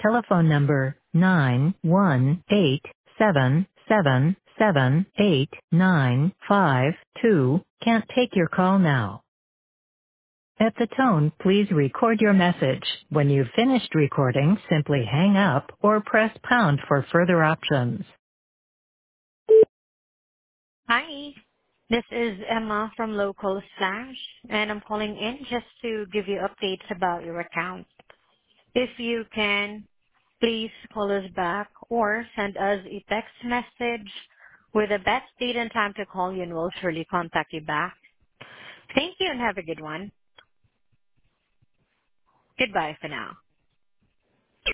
telephone number 918777895 can't take your call now. At the tone, please record your message. When you've finished recording, simply hang up or press pound for further options. Hi, this is Emma from Local Slash, and I'm calling in just to give you updates about your account. If you can, please call us back or send us a text message with the best date and time to call you, and we'll surely contact you back. Thank you and have a good one. Goodbye for now.